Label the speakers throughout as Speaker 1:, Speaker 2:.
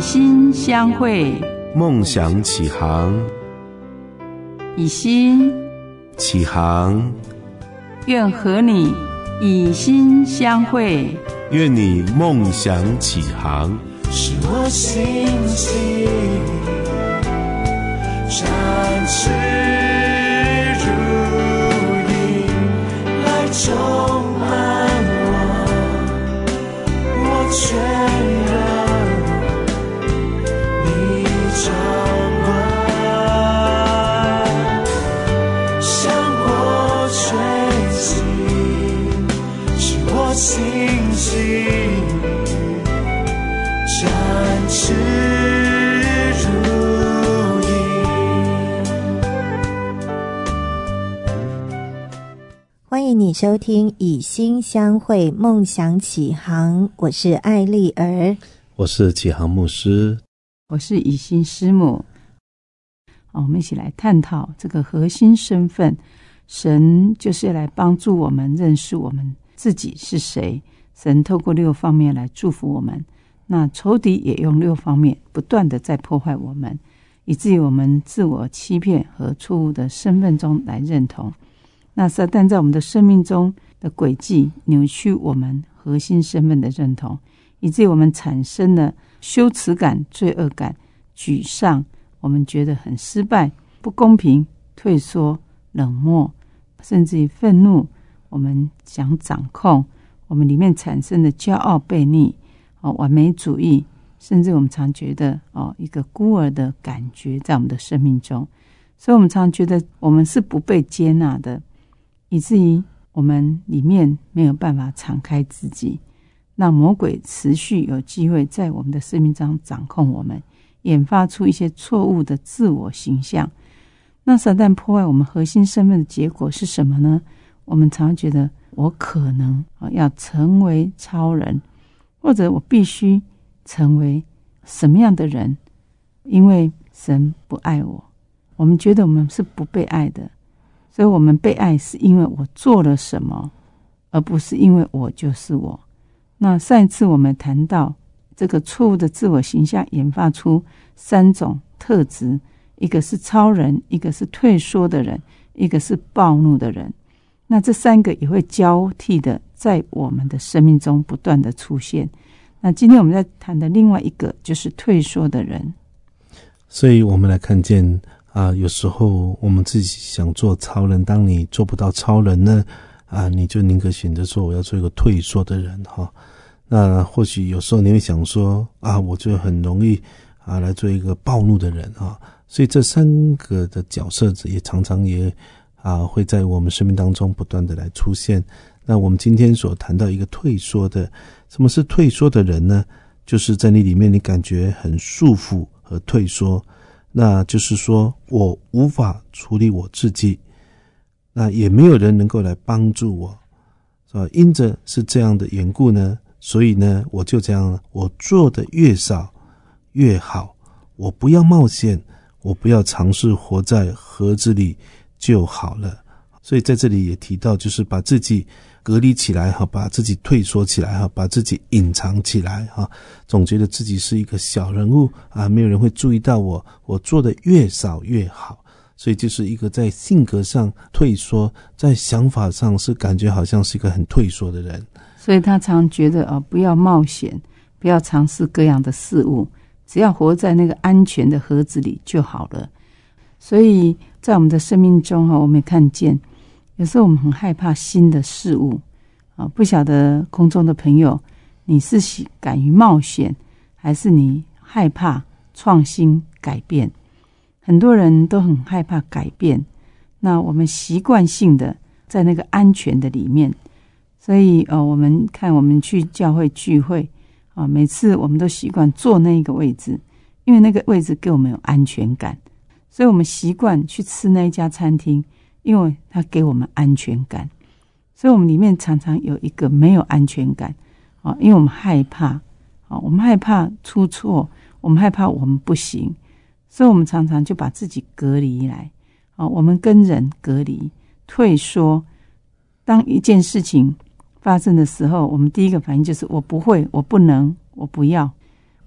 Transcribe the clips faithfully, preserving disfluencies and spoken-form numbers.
Speaker 1: 心相会，
Speaker 2: 梦想启航，
Speaker 1: 以心
Speaker 2: 启航，
Speaker 1: 愿和你以心相会，
Speaker 2: 愿你梦想启航，
Speaker 3: 使我心情展翅如鹰，来充满我，我全然你掌管，向我吹起，使我心情展翅如鹰。
Speaker 4: 欢迎你收听以心相会梦想启航，我是艾丽儿，
Speaker 2: 我是启航牧师，
Speaker 1: 我是以心师母。我们一起来探讨这个核心身份。神就是来帮助我们认识我们自己是谁，神透过六方面来祝福我们，那仇敌也用六方面不断的在破坏我们，以至于我们自我欺骗和错误的身份中来认同。那撒旦在我们的生命中的轨迹扭曲我们核心身份的认同，以至于我们产生了羞耻感、罪恶感、沮丧，我们觉得很失败、不公平、退缩、冷漠，甚至于愤怒，我们想掌控，我们里面产生的骄傲、悖逆、哦、完美主义，甚至我们常觉得、哦、一个孤儿的感觉在我们的生命中，所以我们常觉得我们是不被接纳的，以至于我们里面没有办法敞开自己，让魔鬼持续有机会在我们的生命中掌控我们，研发出一些错误的自我形象。那撒旦破坏我们核心身份的结果是什么呢？我们常常觉得我可能要成为超人，或者我必须成为什么样的人，因为神不爱我，我们觉得我们是不被爱的，所以我们被爱是因为我做了什么，而不是因为我就是我。那上一次我们谈到这个错误的自我形象研发出三种特质，一个是超人，一个是退缩的人，一个是暴怒的人。那这三个也会交替的在我们的生命中不断的出现。那今天我们在谈的另外一个就是退缩的人。
Speaker 2: 所以我们来看见啊，有时候我们自己想做超人，当你做不到超人呢，啊，你就宁可选择说我要做一个退缩的人哈。那或许有时候你会想说啊，我就很容易啊来做一个暴怒的人啊。所以这三个的角色也常常也啊会在我们生命当中不断的来出现。那我们今天所谈到一个退缩的，什么是退缩的人呢？就是在你里面你感觉很束缚和退缩，那就是说我无法处理我自己，那也没有人能够来帮助我，是吧？因着是这样的缘故呢，所以呢我就这样，我做的越少越好，我不要冒险，我不要尝试活在盒子里就好了。所以在这里也提到，就是把自己隔离起来，把自己退缩起来，把自己隐藏起来，总觉得自己是一个小人物啊，没有人会注意到我，我做的越少越好。所以就是一个在性格上退缩，在想法上是感觉好像是一个很退缩的人。
Speaker 1: 所以他常觉得、哦、不要冒险，不要尝试各样的事物，只要活在那个安全的盒子里就好了。所以在我们的生命中，我们也看见有时候我们很害怕新的事物，不晓得空中的朋友，你是敢于冒险，还是你害怕创新改变？很多人都很害怕改变，那我们习惯性的在那个安全的里面，所以呃，我们看我们去教会聚会啊，每次我们都习惯坐那个位置，因为那个位置给我们有安全感，所以我们习惯去吃那一家餐厅，因为它给我们安全感。所以我们里面常常有一个没有安全感啊，因为我们害怕啊，我们害怕出错，我们害怕我们不行，所以我们常常就把自己隔离来啊，我们跟人隔离、退缩。当一件事情发生的时候，我们第一个反应就是我不会，我不能，我不要。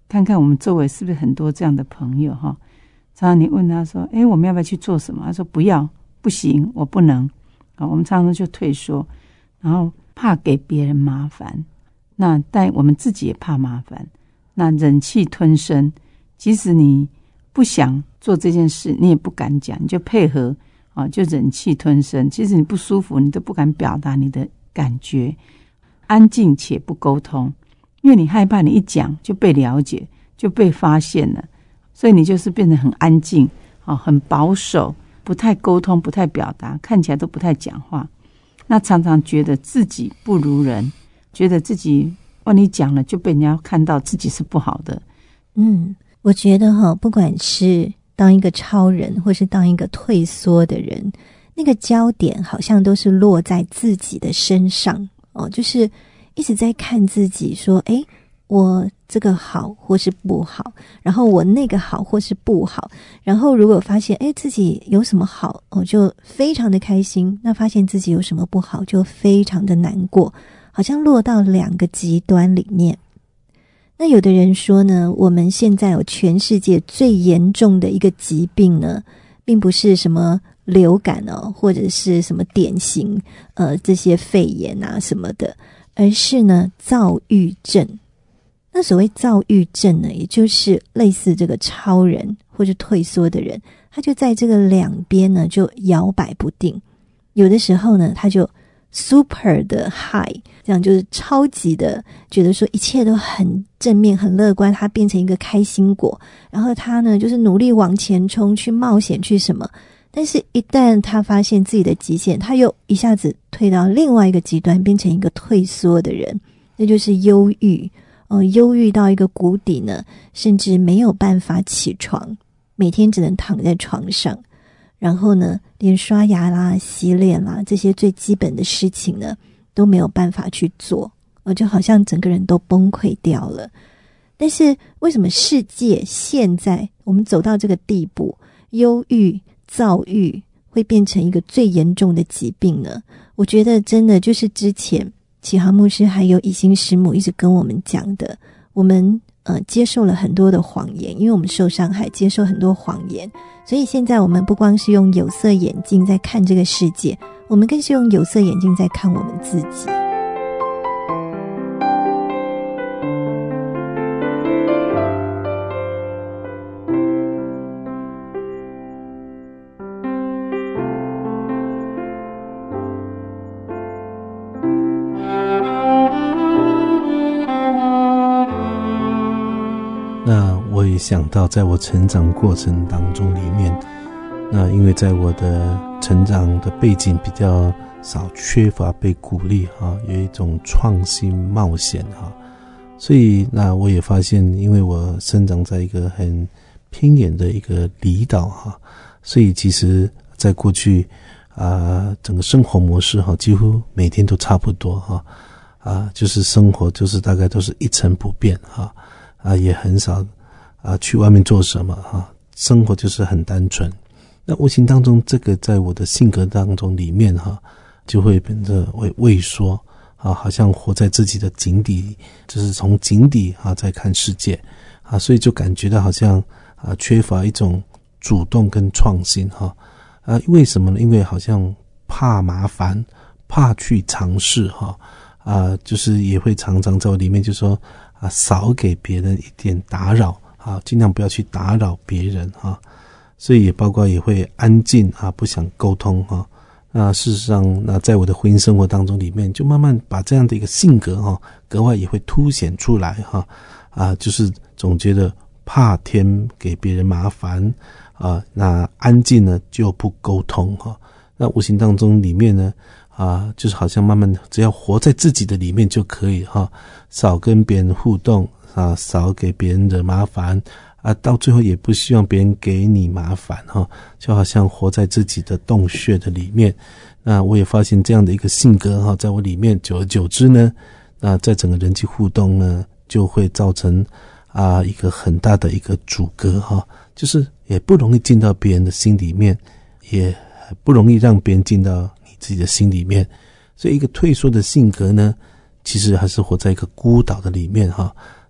Speaker 1: 看看我们周围是不是很多这样的朋友哈。常常你问他说：“哎，我们要不要去做什么？”他说：“不要，不行，我不能。”啊，我们常常就退缩，然后怕给别人麻烦，那但我们自己也怕麻烦，那忍气吞声。即使你不想做这件事，你也不敢讲，你就配合啊，就忍气吞声。其实你不舒服，你都不敢表达你的感觉，安静且不沟通，因为你害怕你一讲就被了解，就被发现了。所以你就是变得很安静，很保守，不太沟通，不太表达，看起来都不太讲话。那常常觉得自己不如人，觉得自己哦，你讲了就被人家看到自己是不好的。
Speaker 4: 嗯，我觉得哈，不管是当一个超人，或是当一个退缩的人，那个焦点好像都是落在自己的身上哦，就是一直在看自己，说，诶，我这个好或是不好，然后我那个好或是不好，然后如果发现诶自己有什么好，我就非常的开心，那发现自己有什么不好就非常的难过，好像落到两个极端里面。那有的人说呢，我们现在有全世界最严重的一个疾病呢，并不是什么流感哦，或者是什么典型呃这些肺炎啊什么的，而是呢躁郁症。那所谓躁郁症呢，也就是类似这个超人或者退缩的人，他就在这个两边呢就摇摆不定。有的时候呢，他就 super 的 high， 这样就是超级的觉得说一切都很正面很乐观，他变成一个开心果，然后他呢就是努力往前冲，去冒险去什么。但是一旦他发现自己的极限，他又一下子退到另外一个极端，变成一个退缩的人，那就是忧郁。呃，忧郁到一个谷底呢，甚至没有办法起床，每天只能躺在床上，然后呢，连刷牙啦、洗脸啦这些最基本的事情呢，都没有办法去做，呃，就好像整个人都崩溃掉了。但是为什么世界现在我们走到这个地步，忧郁、躁郁会变成一个最严重的疾病呢？我觉得真的就是之前启航牧师还有以心师母一直跟我们讲的，我们呃接受了很多的谎言，因为我们受伤害，接受很多谎言，所以现在我们不光是用有色眼镜在看这个世界，我们更是用有色眼镜在看我们自己。
Speaker 2: 那我也想到在我成长过程当中里面，那因为在我的成长的背景比较少，缺乏被鼓励哈，有一种创新冒险哈，所以那我也发现，因为我生长在一个很偏远的一个离岛哈，所以其实在过去啊、呃，整个生活模式哈，几乎每天都差不多哈，啊，就是生活就是大概都是一成不变哈。啊，也很少啊去外面做什么哈，生活就是很单纯。那无形当中，这个在我的性格当中里面哈，就会变得畏畏缩啊，好像活在自己的井底，就是从井底啊在看世界啊，所以就感觉到好像啊缺乏一种主动跟创新哈啊，为什么呢？因为好像怕麻烦，怕去尝试哈啊，就是也会常常在我里面就说。啊，少给别人一点打扰啊，尽量不要去打扰别人啊，所以也包括也会安静啊，不想沟通哈。那事实上，那在我的婚姻生活当中里面，就慢慢把这样的一个性格哈，格外也会凸显出来哈。啊，就是总觉得怕添给别人麻烦啊，那安静呢就不沟通哈。那无形当中里面呢。啊，就是好像慢慢只要活在自己的里面就可以哈，少跟别人互动啊，少给别人惹麻烦啊，到最后也不希望别人给你麻烦哈，就好像活在自己的洞穴的里面。那我也发现这样的一个性格哈，在我里面久而久之呢，那在整个人际互动呢，就会造成啊一个很大的一个阻隔哈，就是也不容易进到别人的心里面，也不容易让别人进到自己的心里面，所以一个退缩的性格呢，其实还是活在一个孤岛的里面哈，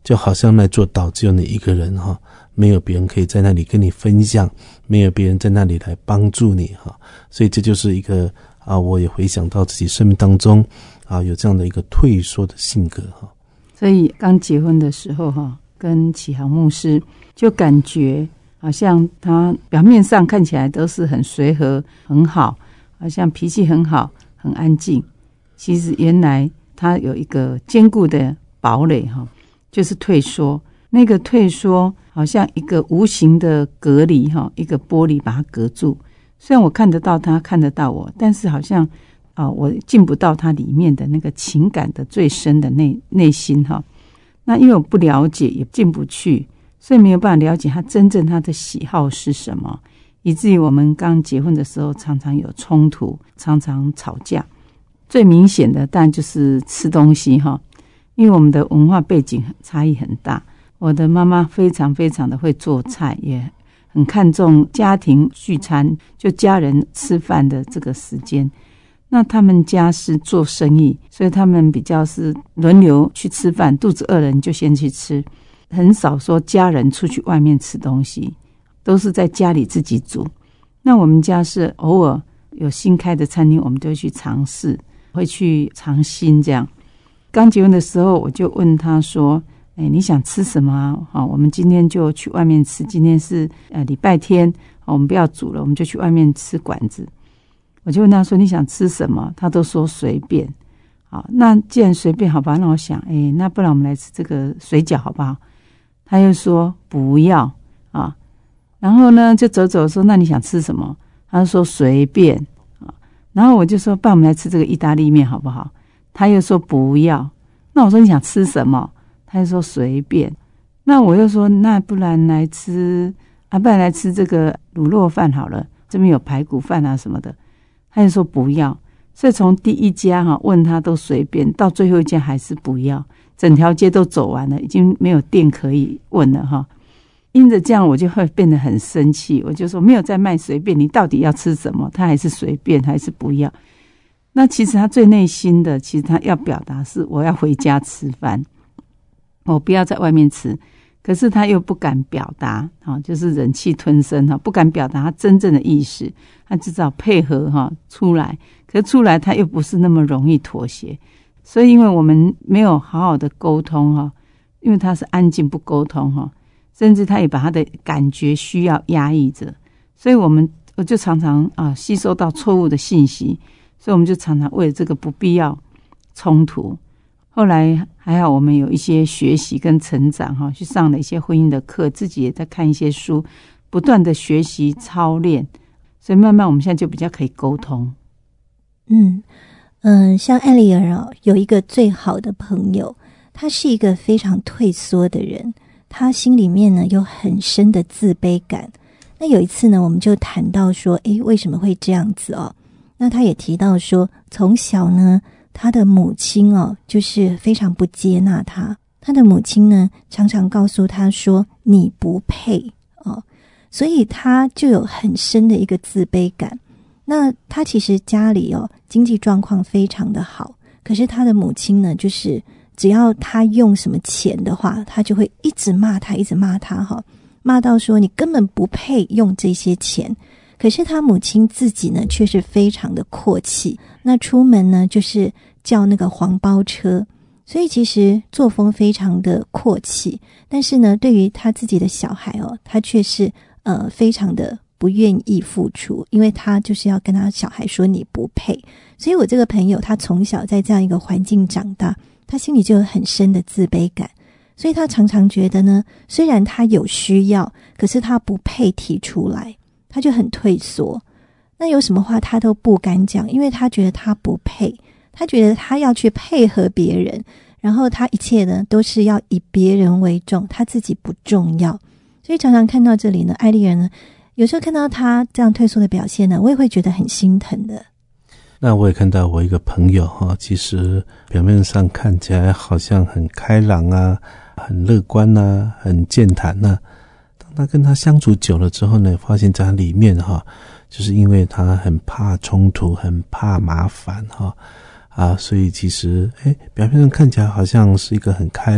Speaker 2: 就好像那座岛只有你一个人哈，没有别人可以在那里跟你分享，没有别人在那里来帮助你哈，所以这就是一个啊，我也回想到自己生命当中啊，有这样的一个退缩的性格哈。
Speaker 1: 所以刚结婚的时候哈，跟启航牧师就感觉好像他表面上看起来都是很随和很好，好像脾气很好很安静，其实原来他有一个坚固的堡垒哈，就是退缩。那个退缩好像一个无形的隔离哈，一个玻璃把它隔住。虽然我看得到他，看得到我，但是好像啊、呃，我进不到他里面的那个情感的最深的内内心哈。那因为我不了解，也进不去，所以没有办法了解他真正他的喜好是什么，以至于我们刚结婚的时候常常有冲突，常常吵架。最明显的当然就是吃东西哈，因为我们的文化背景差异很大。我的妈妈非常非常的会做菜，也很看重家庭聚餐，就家人吃饭的这个时间。那他们家是做生意，所以他们比较是轮流去吃饭，肚子饿了你就先去吃，很少说家人出去外面吃东西，都是在家里自己煮。那我们家是偶尔有新开的餐厅，我们都会去尝试，会去尝新这样。刚结婚的时候我就问他说，哎，你想吃什么啊？好，我们今天就去外面吃，今天是呃礼拜天，我们不要煮了，我们就去外面吃馆子。我就问他说你想吃什么，他都说随便。好，那既然随便好吧，那我想哎，那不然我们来吃这个水饺好不好？他又说不要啊。然后呢就走走说那你想吃什么？他就说随便啊。然后我就说不然我们来吃这个意大利面好不好？他又说不要。那我说你想吃什么？他就说随便。那我又说那不然来吃啊，不然来吃这个卤肉饭好了，这边有排骨饭啊什么的。他就说不要。所以从第一家哈问他都随便，到最后一家还是不要，整条街都走完了，已经没有店可以问了哈。因着这样我就会变得很生气，我就说没有在卖随便，你到底要吃什么？他还是随便，还是不要。那其实他最内心的，其实他要表达是我要回家吃饭，我不要在外面吃。可是他又不敢表达，就是忍气吞声，不敢表达他真正的意思，他只好配合出来。可是出来他又不是那么容易妥协，所以因为我们没有好好的沟通，因为他是安静不沟通，甚至他也把他的感觉需要压抑着，所以我们我就常常啊吸收到错误的信息，所以我们就常常为了这个不必要冲突。后来还好我们有一些学习跟成长哈，去上了一些婚姻的课，自己也在看一些书，不断的学习操练，所以慢慢我们现在就比较可以沟通。
Speaker 4: 嗯嗯，像艾丽儿哦，有一个最好的朋友，他是一个非常退缩的人，他心里面呢有很深的自卑感。那有一次呢，我们就谈到说，诶，为什么会这样子哦？那他也提到说，从小呢他的母亲哦，就是非常不接纳他。他的母亲呢，常常告诉他说：“你不配哦。”所以他就有很深的一个自卑感。那他其实家里哦，经济状况非常的好，可是他的母亲呢，就是只要他用什么钱的话，他就会一直骂他，一直骂他哈，骂到说你根本不配用这些钱。可是他母亲自己呢，却是非常的阔气。那出门呢，就是叫那个黄包车，所以其实作风非常的阔气。但是呢，对于他自己的小孩哦，他却是呃非常的不愿意付出，因为他就是要跟他小孩说你不配。所以我这个朋友，他从小在这样一个环境长大，他心里就有很深的自卑感。所以他常常觉得呢，虽然他有需要，可是他不配提出来。他就很退缩，那有什么话他都不敢讲，因为他觉得他不配，他觉得他要去配合别人，然后他一切呢都是要以别人为重，他自己不重要。所以常常看到这里呢，艾丽儿呢，有时候看到他这样退缩的表现呢，我也会觉得很心疼的。
Speaker 2: 那我也看到我一个朋友哈，其实表面上看起来好像很开朗啊，很乐观啊，很健谈啊，那跟他相处久了之后呢，发现在他里面哈，就是因为他很怕冲突，很怕麻烦哈啊，所以其实哎，表面上看起来好像是一个很开朗，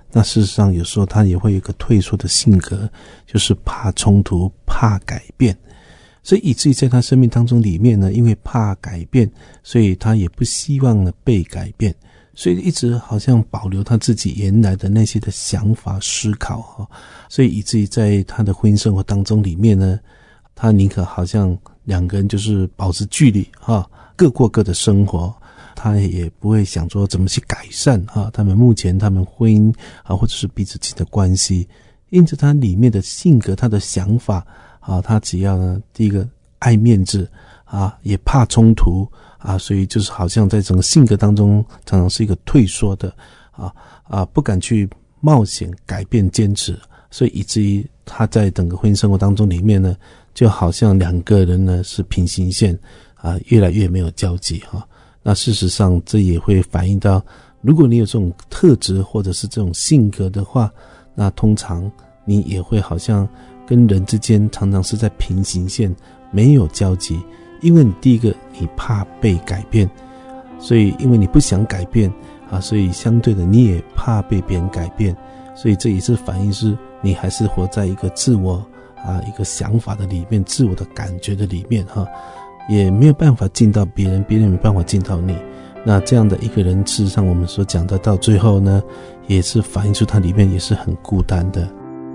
Speaker 2: 那事实上有时候他也会有一个退缩的性格，就是怕冲突，怕改变，所以以至于在他生命当中里面呢，因为怕改变，所以他也不希望呢被改变，所以一直好像保留他自己原来的那些的想法思考，所以以至于在他的婚姻生活当中里面呢，他宁可好像两个人就是保持距离，各过各的生活，他也不会想说怎么去改善他们目前他们婚姻或者是彼此之间的关系。因此他里面的性格，他的想法他只要呢第一个爱面子也怕冲突啊，所以就是好像在整个性格当中常常是一个退缩的啊啊，不敢去冒险改变坚持，所以以至于他在整个婚姻生活当中里面呢，就好像两个人呢是平行线啊，越来越没有交集哈。那事实上这也会反映到，如果你有这种特质或者是这种性格的话，那通常你也会好像跟人之间常常是在平行线，没有交集。因为你第一个你怕被改变，所以因为你不想改变啊，所以相对的你也怕被别人改变，所以这也是反映是你还是活在一个自我啊一个想法的里面，自我的感觉的里面哈，也没有办法进到别人，别人没办法进到你。那这样的一个人，事实上我们所讲的到最后呢，也是反映出他里面也是很孤单的。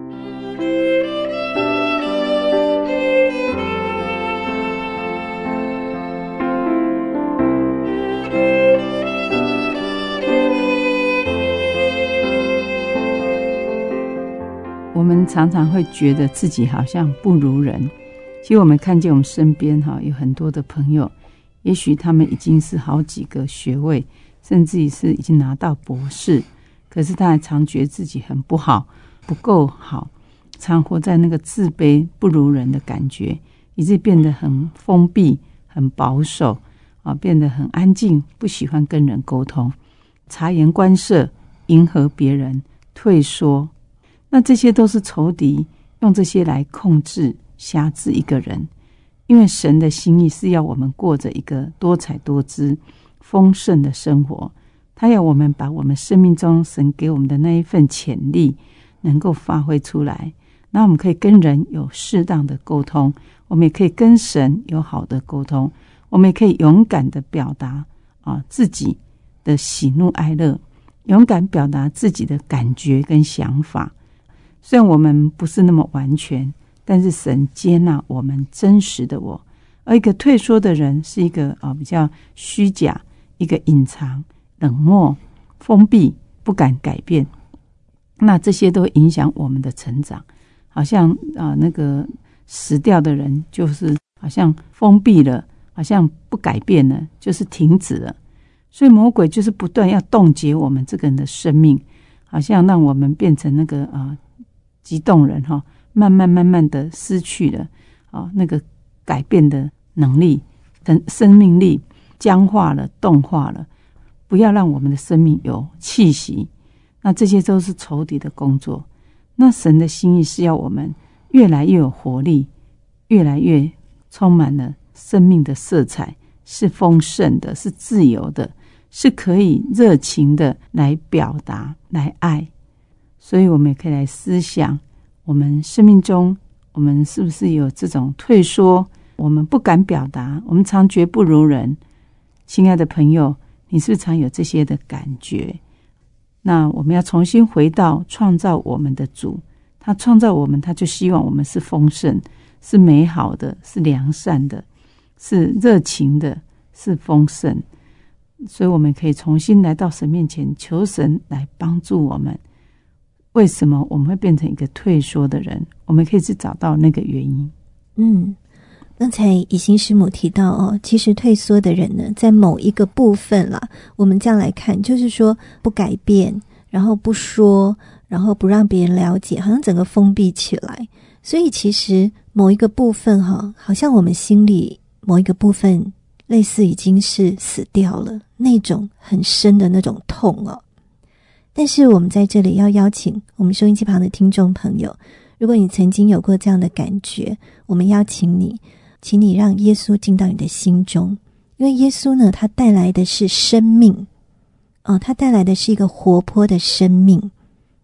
Speaker 1: 我们常常会觉得自己好像不如人，其实我们看见我们身边有很多的朋友，也许他们已经是好几个学位，甚至于是已经拿到博士，可是他还常觉得自己很不好，不够好，常活在那个自卑不如人的感觉，以致变得很封闭，很保守，变得很安静，不喜欢跟人沟通，察言观色，迎合别人，退缩。那这些都是仇敌用这些来控制辖制一个人，因为神的心意是要我们过着一个多彩多姿丰盛的生活，他要我们把我们生命中神给我们的那一份潜力能够发挥出来，那我们可以跟人有适当的沟通，我们也可以跟神有好的沟通，我们也可以勇敢的表达啊自己的喜怒哀乐，勇敢表达自己的感觉跟想法。虽然我们不是那么完全，但是神接纳我们真实的我。而一个退缩的人是一个、啊、比较虚假，一个隐藏、冷漠、封闭，不敢改变。那这些都影响我们的成长。好像啊，那个死掉的人就是好像封闭了，好像不改变了，就是停止了。所以魔鬼就是不断要冻结我们这个人的生命，好像让我们变成那个啊。激动人哈，慢慢慢慢的失去了啊那个改变的能力跟生命力，僵化了，动化了，不要让我们的生命有气息。那这些都是仇敌的工作。那神的心意是要我们越来越有活力，越来越充满了生命的色彩，是丰盛的，是自由的，是可以热情的来表达，来爱。所以我们也可以来思想，我们生命中我们是不是有这种退缩，我们不敢表达，我们常觉不如人。亲爱的朋友，你是不是常有这些的感觉？那我们要重新回到创造我们的主，他创造我们，他就希望我们是丰盛，是美好的，是良善的，是热情的，是丰盛。所以我们可以重新来到神面前，求神来帮助我们。为什么我们会变成一个退缩的人？我们可以去找到那个原因。
Speaker 4: 嗯，刚才以心师母提到哦，其实退缩的人呢，在某一个部分啦，我们这样来看，就是说不改变，然后不说，然后不让别人了解，好像整个封闭起来。所以其实某一个部分哈，好像我们心里某一个部分类似已经是死掉了，那种很深的那种痛哦。但是我们在这里要邀请我们收音机旁的听众朋友，如果你曾经有过这样的感觉，我们邀请你，请你让耶稣进到你的心中，因为耶稣呢，他带来的是生命哦，他带来的是一个活泼的生命，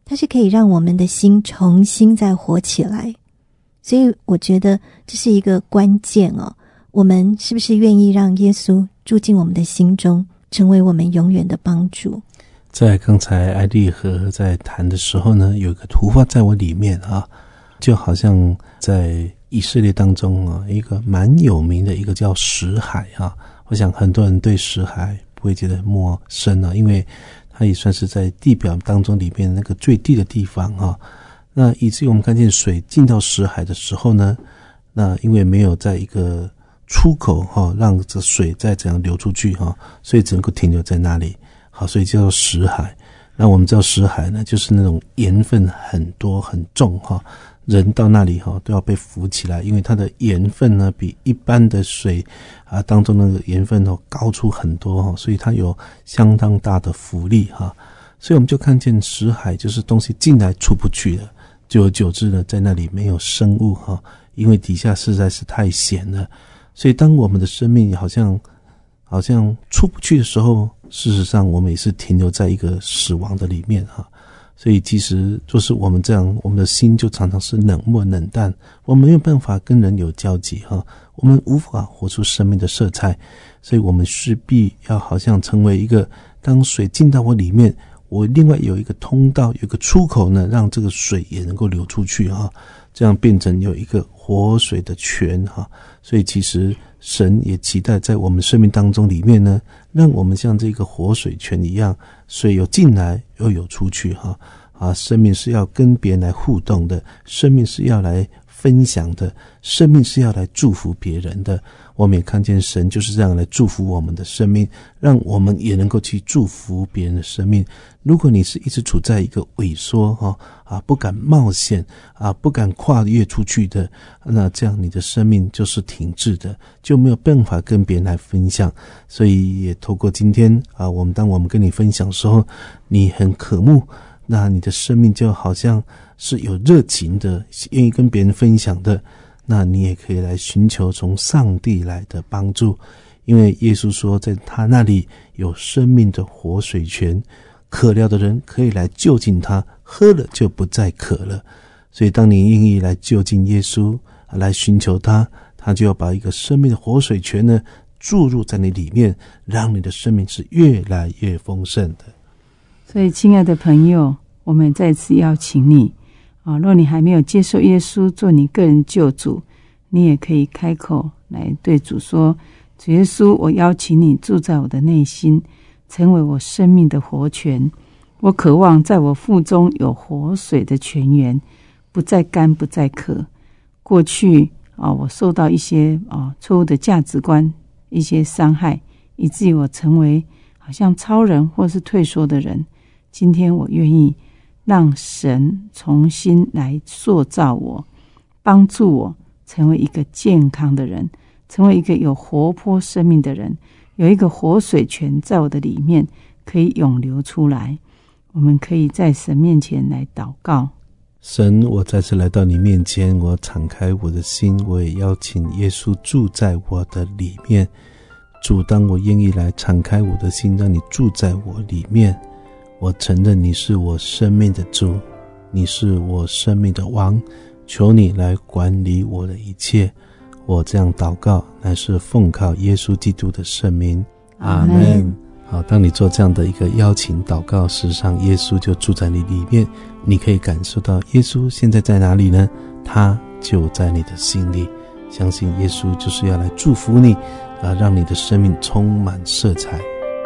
Speaker 4: 它是可以让我们的心重新再活起来。所以我觉得这是一个关键哦，我们是不是愿意让耶稣住进我们的心中，成为我们永远的帮助？
Speaker 2: 在刚才艾丽和在谈的时候呢，有一个图画在我里面啊，就好像在以色列当中啊，一个蛮有名的一个叫死海啊，我想很多人对死海不会觉得陌生啊，因为它也算是在地表当中里面那个最低的地方啊。那以至于我们看见水进到死海的时候呢，那因为没有在一个出口哈，让这水再怎样流出去哈，所以只能够停留在那里。好，所以叫做死海。那我们知道死海呢，就是那种盐分很多很重哈，人到那里哈都要被浮起来，因为它的盐分呢比一般的水啊当中那个盐分哦高出很多哈，所以它有相当大的浮力哈。所以我们就看见死海就是东西进来出不去了，久而久之呢，在那里没有生物哈，因为底下实在是太咸了。所以当我们的生命好像好像出不去的时候，事实上我们也是停留在一个死亡的里面哈。所以其实就是我们这样，我们的心就常常是冷漠冷淡，我们没有办法跟人有交集哈，我们无法活出生命的色彩。所以我们势必要好像成为一个，当水进到我里面，我另外有一个通道，有一个出口呢，让这个水也能够流出去哈，这样变成有一个活水的泉哈。所以其实神也期待在我们生命当中里面呢，让我们像这个活水泉一样，水有进来又有出去哈。啊，生命是要跟别人来互动的，生命是要来分享的，生命是要来祝福别人的。我们也看见神就是这样来祝福我们的生命，让我们也能够去祝福别人的生命。如果你是一直处在一个萎缩哈啊不敢冒险啊不敢跨越出去的，那这样你的生命就是停滞的，就没有办法跟别人来分享。所以也透过今天啊，我们当我们跟你分享的时候，你很渴慕，那你的生命就好像是有热情的，愿意跟别人分享的，那你也可以来寻求从上帝来的帮助。因为耶稣说在他那里有生命的活水泉，渴了的人可以来就近他，喝了就不再渴了。所以当你愿意来就近耶稣，来寻求他，他就要把一个生命的活水泉呢注入在你里面，让你的生命是越来越丰盛的。
Speaker 1: 所以亲爱的朋友，我们再次邀请你啊，若你还没有接受耶稣做你个人救主，你也可以开口来对主说，主耶稣，我邀请你住在我的内心，成为我生命的活泉。我渴望在我腹中有活水的泉源，不再干不再渴。过去啊，我受到一些啊错误的价值观，一些伤害，以至于我成为好像超人或是退缩的人。今天我愿意让神重新来塑造我，帮助我成为一个健康的人，成为一个有活泼生命的人，有一个活水泉在我的里面可以涌流出来。我们可以在神面前来祷告。
Speaker 2: 神，我再次来到你面前，我敞开我的心，我也邀请耶稣住在我的里面。主，当我愿意来敞开我的心，让你住在我里面，我承认你是我生命的主，你是我生命的王，求你来管理我的一切。我这样祷告乃是奉靠耶稣基督的圣名，阿们。好，当你做这样的一个邀请祷告，事实上耶稣就住在你里面，你可以感受到耶稣现在在哪里呢？他就在你的心里。相信耶稣就是要来祝福你啊，让你的生命充满色彩。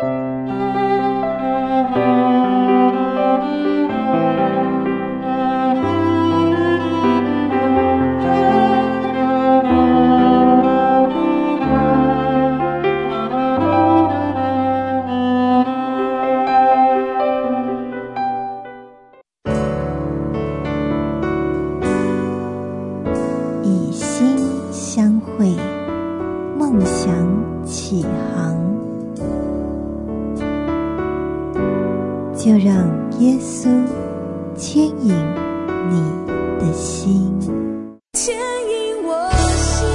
Speaker 4: 就让耶稣牵引你的心，
Speaker 3: 牵引我心，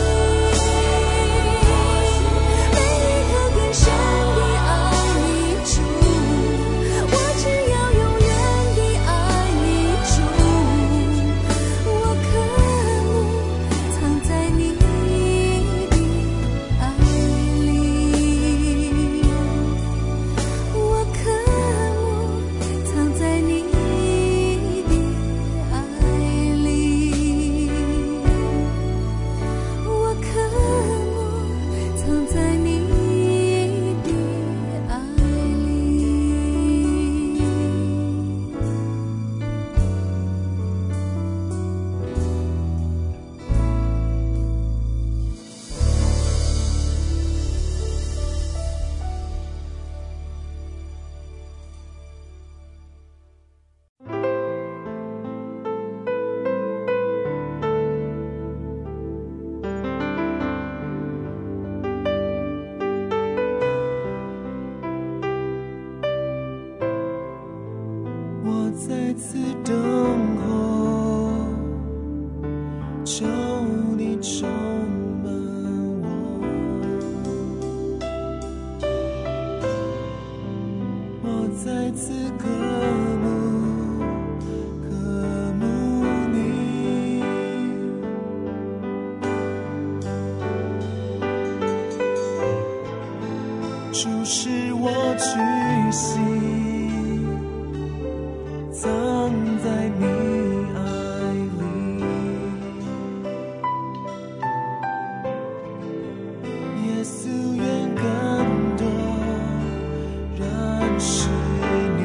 Speaker 3: 每一刻更深地爱你主，我只要永远地爱你
Speaker 5: 再次等候，求你充满我。我再次渴慕，渴慕你。主使我居心，藏在你爱里。耶稣愿更多认识你，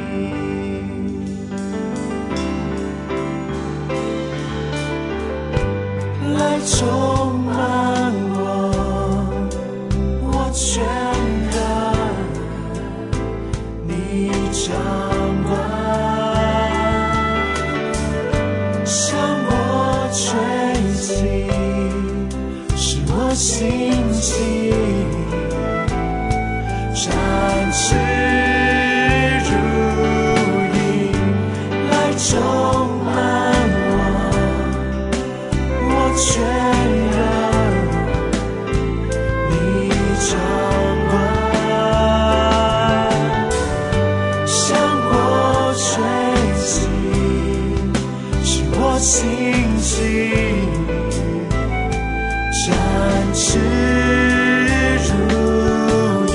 Speaker 5: 来充满我，我全然你掌管，向我吹气，使我心情展翅如鹰，来充满我，我全然你掌管，向我吹气，使我心情展翅如鹰。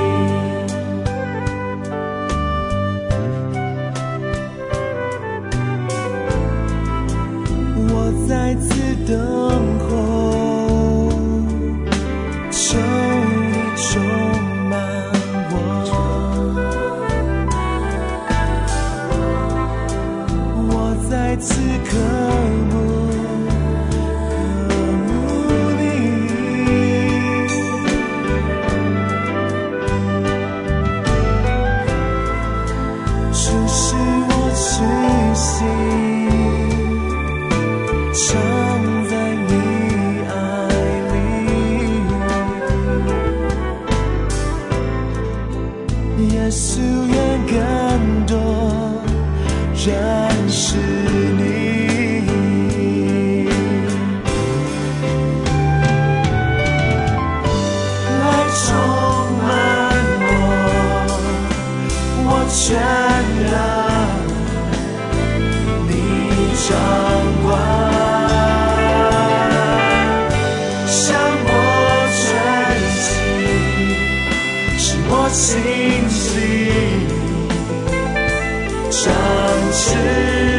Speaker 5: 我再次等候，求你充满我。我再次渴慕，渴慕你。主使我屈膝，常在你爱里。耶稣愿更多认识你，来充满我，我全然你掌管，向我吹气，使我心情展翅